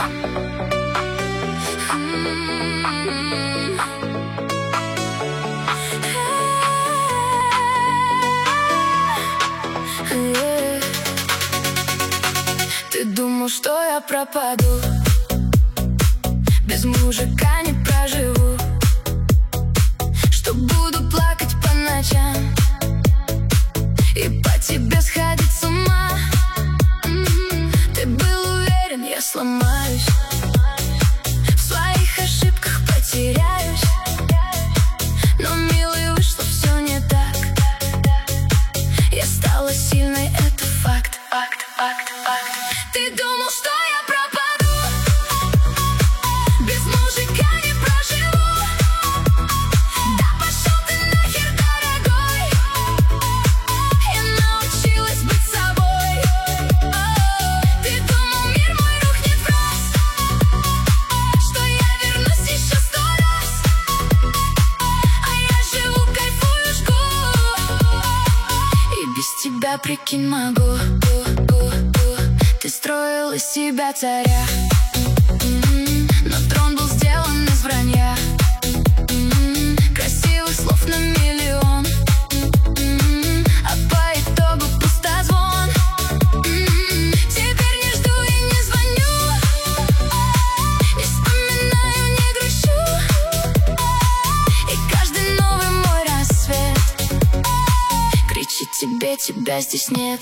Ты думал, что я пропаду, без мужика не проживу, что буду плакать по ночам и по тебе сходить с ума. Ты был уверен, я сломаюсь, в своих ошибках потеряюсь, но, милый, вышло все не так. Я стала сильной, это факт, факт, факт, факт. Ты думал, что я пропаду, без мужика не проживу. Да пошел ты нахер, дорогой, я научилась быть собой. Ты думал, мир мой рухнет в раз, что я вернусь еще 100 раз, а я живу, кайфую, жгу, и без тебя, прикинь, могу. Ты строил из себя царя, но трон был сделан из вранья, красивых слов на миллион, а по итогу пустозвон. Теперь не жду и не звоню, не вспоминаю, не грущу, и каждый новый мой рассвет кричит тебе, тебя здесь нет.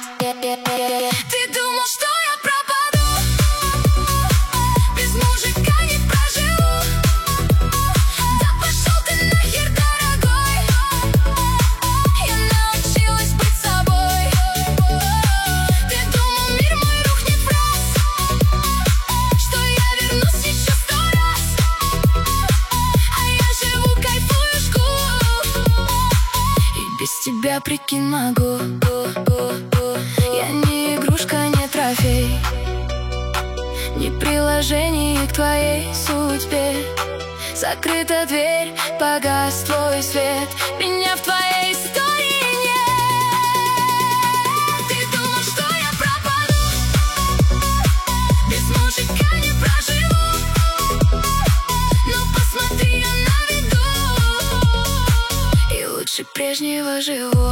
Ты думал, что я пропаду, без мужика не проживу. Да пошел ты нахер, дорогой, я научилась быть собой. Ты думал, мир мой рухнет в раз, что я вернусь еще 100 раз, а я живу, кайфую, жгу, и без тебя, прикинь, могу. Я не игрушка, не трофей, не приложение к твоей судьбе. Закрыта дверь, погас твой свет, меня в твоей истории нет. Ты думал, что я пропаду, без мужика не проживу, но посмотри, я на виду, и лучше прежнего живу.